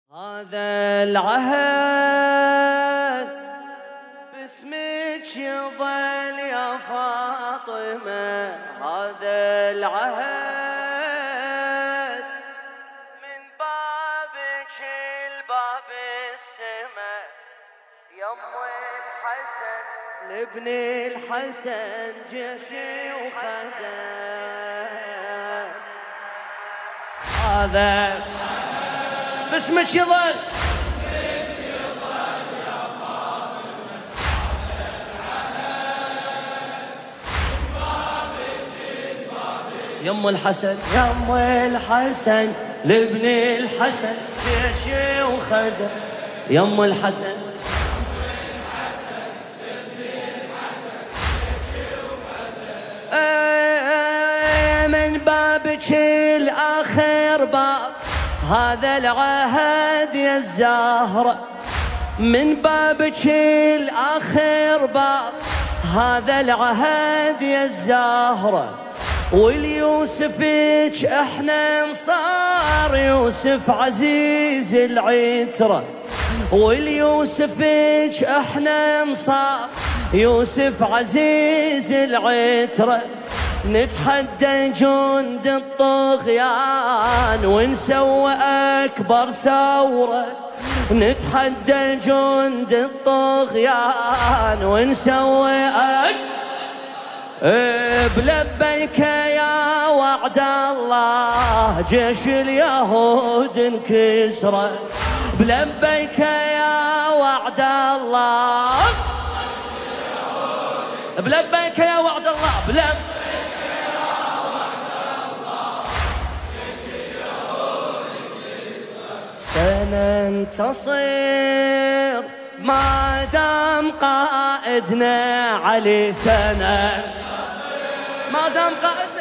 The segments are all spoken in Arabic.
هذا العهد باسمك يظل يا فاطمة، هذا العهد من بابك الباب السما، يم الحسن لابن الحسن جيشي وخدم. هذا باسمك يظل يا فاطمة، يم الحسن يم الحسن لابن الحسن جيشي وخدم. يم الحسن من بابك الآخر باب، هذا العهد يا الزهرة. من بابك الآخر باب، هذا العهد يا الزهرة. وليوسفك احنا انصار، يوسف عزيز العترة. وليوسفك احنا انصار، يوسف عزيز العترة. نتحدى جند الطغيان ونسوي أكبر ثورة. نتحدى جند الطغيان ونسوي بلبيك يا وعد الله، جيش اليهود انكسره. بلبيك يا وعد الله، بلبيك يا وعد الله، سننتصر ما دام قائدنا علي. ما دام قائدنا،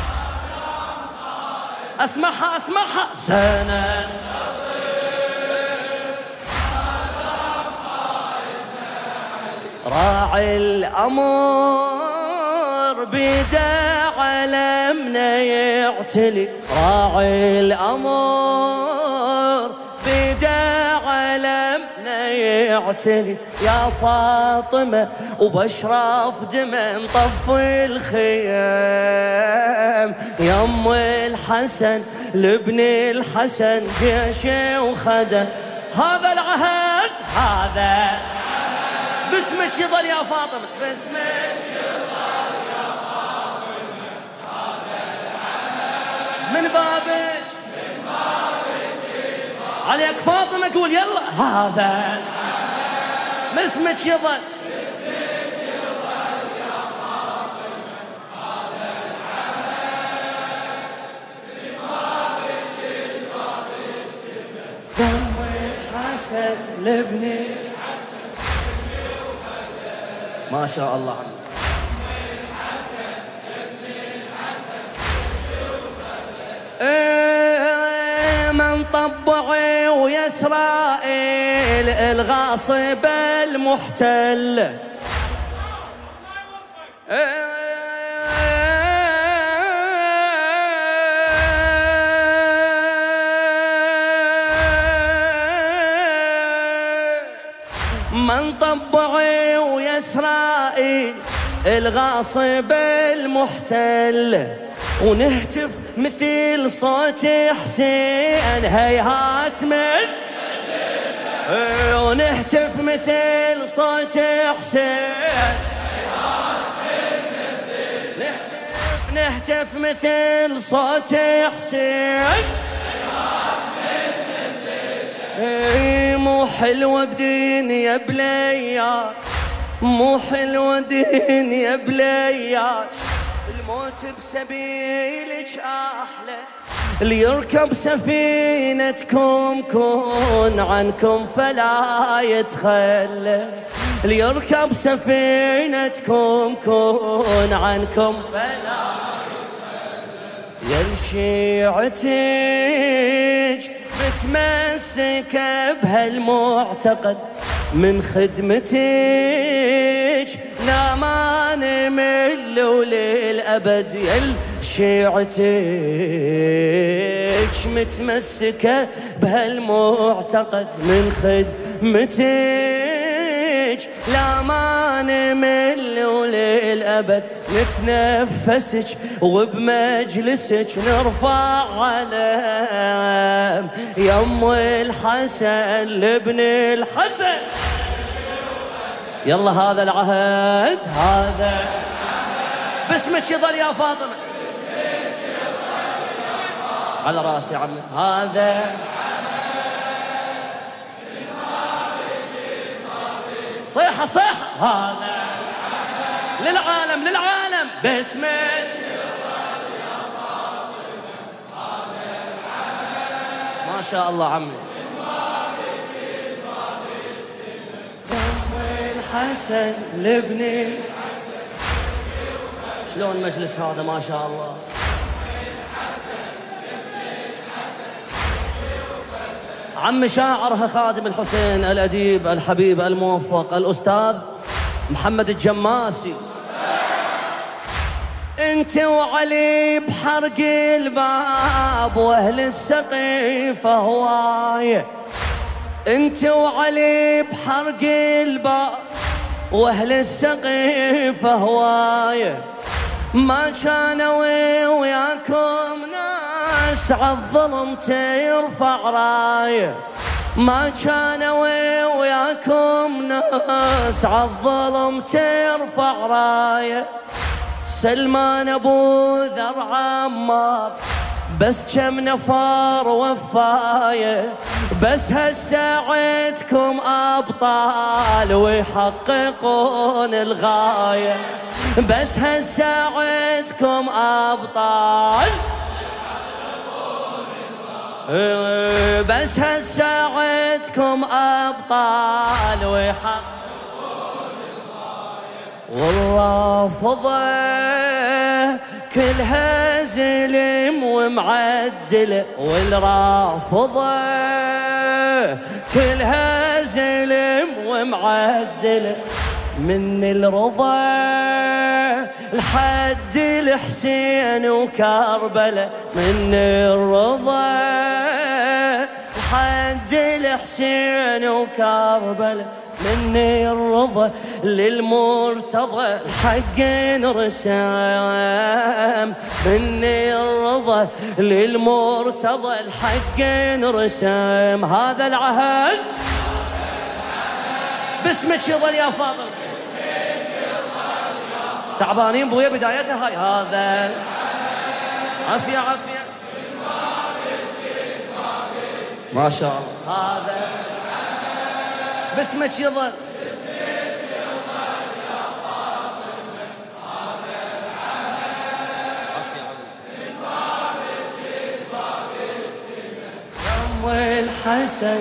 اسمعها اسمعها. راعي الأمر بيده علمنا يعتلي. راعي الأمر بيده علمنا يعتلي. يا فاطمة وبشرف دمى نطفي الخيام. يم الحسن لابن الحسن جيشي وخدم. هذا العهد هذا باسمك يظل يا فاطمة، باسمك يظل يا فاطمة. هذا العهد من بابك عليك فاطمة، قول يلا. هذا العهد باسمك يظل يا فاطمة. هذا العهد من بابك الباب السما، يم الحسن لابن. ما شاء الله عنك. من طبعي ويا إسرائيل الغاصب المحتل. من طبعي ويا إسرائيل الغاصب المحتل. ونهتف مثل صوت حسين هيهات من، ونهتف مثل صوت حسين. نهتف مثل صوت حسين. مو حلوة بدنيا بلياش، مو حلوة دنيا بلياش. الموت بسبيلك أحلى، اللي يركب سفينتكم كون عنكم فلا يتخلى. اللي يركب سفينتكم كون عنكم فلا يتخلى. يا شيعتك بتمسك بهالمعتقد، من خدمتك لا ما نمل وللأبد. يا شيعتك متمسكة بهالمعتقد من خدمتك، لا ما نمل وللأبد نتنفسك وبمجلسك نرفع علم يم الحسن لابن الحسن. يلا هذا العهد، هذا باسمك يظل يا فاطمة، على راسي عمي. هذا صيحة صيحة، هذا للعالم للعالم باسمك. ما شاء الله عمي. الحسن لابني، شلون مجلس هذا ما شاء الله. عم شاعرها خادم الحسين الأديب الحبيب الموفق الأستاذ محمد الجماسي. انت وعلي بحرق الباب واهل السقيفة هواية، انت وعلي بحرق الباب واهل السقيفة هواية، ما كانوا وياكم ناس عالظلم ترفع راية، ما كانوا وياكم ناس عالظلم ترفع راية. سلمان ابو ذر عمار بس كم نفر وفاية، بس هسه عدكم أبطال ويحققون الغاية، بس هسه عدكم أبطال، بس هسه عدكم أبطال ويحققون الغاية. والرافضة كلها زلم ومعدلة، والرافضة كلها زلم ومعدلة، من الرضا لحد الحسين وكربلة، من الرضا لحد الحسين وكربلة، من الرضا للمرتضى الحق نرسم، من الرضا للمرتضى الحق نرسم. هذا العهد باسمك يظل يا فاطمة. تعبانين بويا بدايتها هاي. هذا عافية عافية ما شاء الله. هذا باسمك يظل. يم الحسن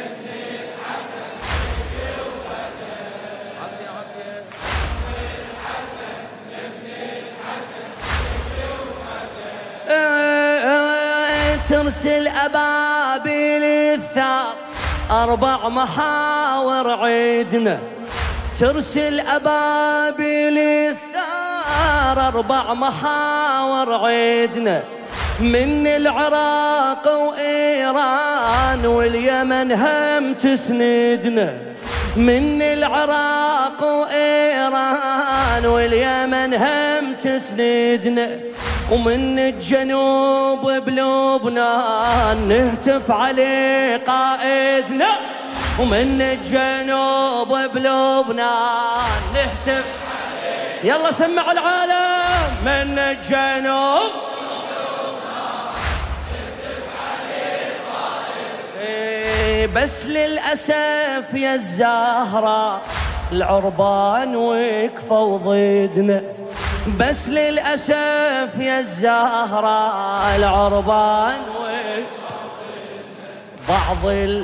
ترسل أبابيل الثار 4 محاور عيدنا، ترسل أبابيل الثار 4 محاور عيدنا، من العراق وإيران واليمن هم تسندنا، من العراق وإيران واليمن هم تسندنا، ومن الجنوب بلبنان نهتف عليه قائدنا، ومن الجنوب بلبنان نهتف عليه. يلا سمع العالم. من الجنوب بلبنان نهتف عليه قائدنا. بس للأسف يا الزهراء العربان وقفوا ضدنا، بس للأسف يا الزهراء العربان بعض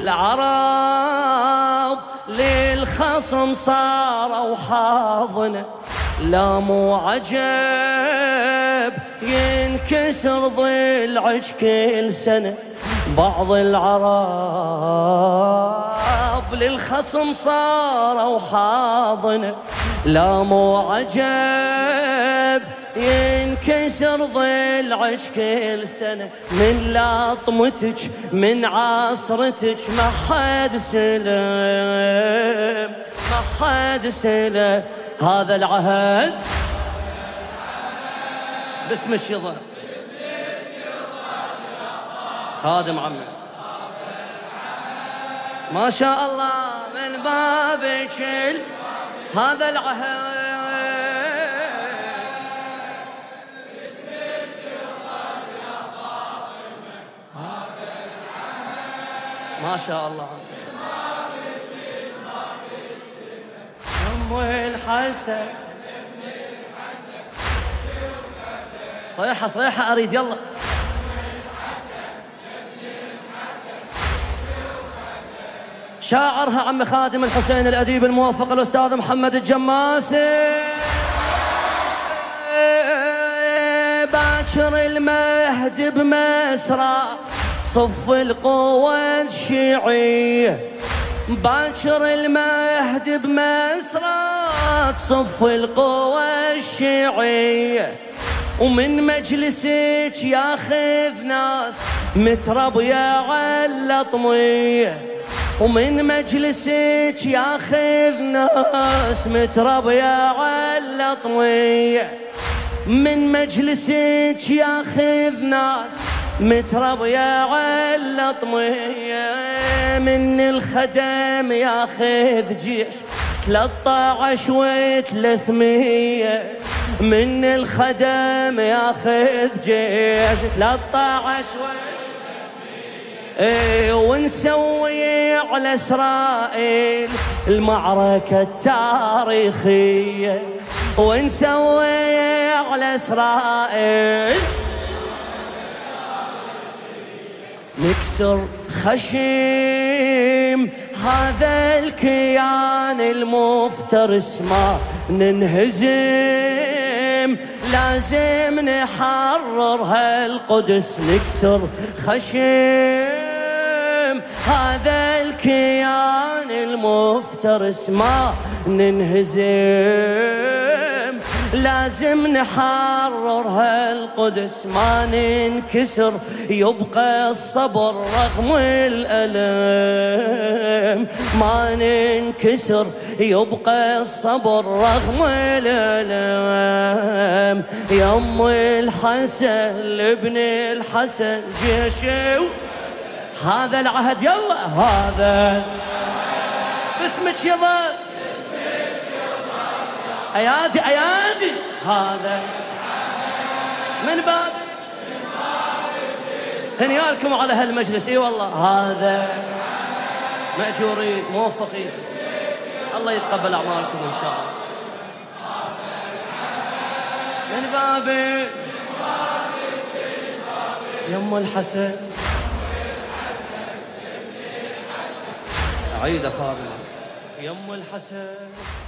العرب للخصم صاروا حاضنة، لا مو عجب ينكسر ضلعك كل سنة، بعض العرب للخصم صاروا حاضنة، لا مو عجب ينكسر ضلعك كل سنة من لطمتك من عصرتك ما حد سلم ما حد سلم هذا العهد باسمك يظهر خادم عمي ما شاء الله من بابك هذا العهد ما شاء الله أم الحسن صيحة صيحة أريد يلا شاعرها عم خادم الحسين الأديب الموفق الأستاذ محمد الجماسي باكر المهد بمسرى صف القوى الشيعية باكر المهد بمسرى صف القوى الشيعية ومن مجلسك ياخذ ناس متربية على طمية ومن مجلسك ياخذ ناس متربية على طمية من مجلسك ياخذ ناس متربية على طمية من الخدم ياخذ جيش 13 و300 من الخدم ياخذ جيش 13 ونسوي على إسرائيل المعركة التاريخية ونسوي على إسرائيل نكسر خشيم هذا الكيان المفترس ما ننهزم لازم نحرر هالقدس نكسر خشيم هذا الكيان المفترس ما ننهزم لازم نحرر هالقدس ما ننكسر يبقى الصبر رغم الألم ما ننكسر يبقى الصبر رغم الألم يا أم الحسن ابن الحسن جيشي هذا العهد يلا هذا باسمك يظل أيادي أيادي هذا من باب هنيالكم على هالمجلس اي والله هذا مأجورين موفقين الله يتقبل أعمالكم إن شاء الله من بابي يم الحسن عيد خادم يم الحسن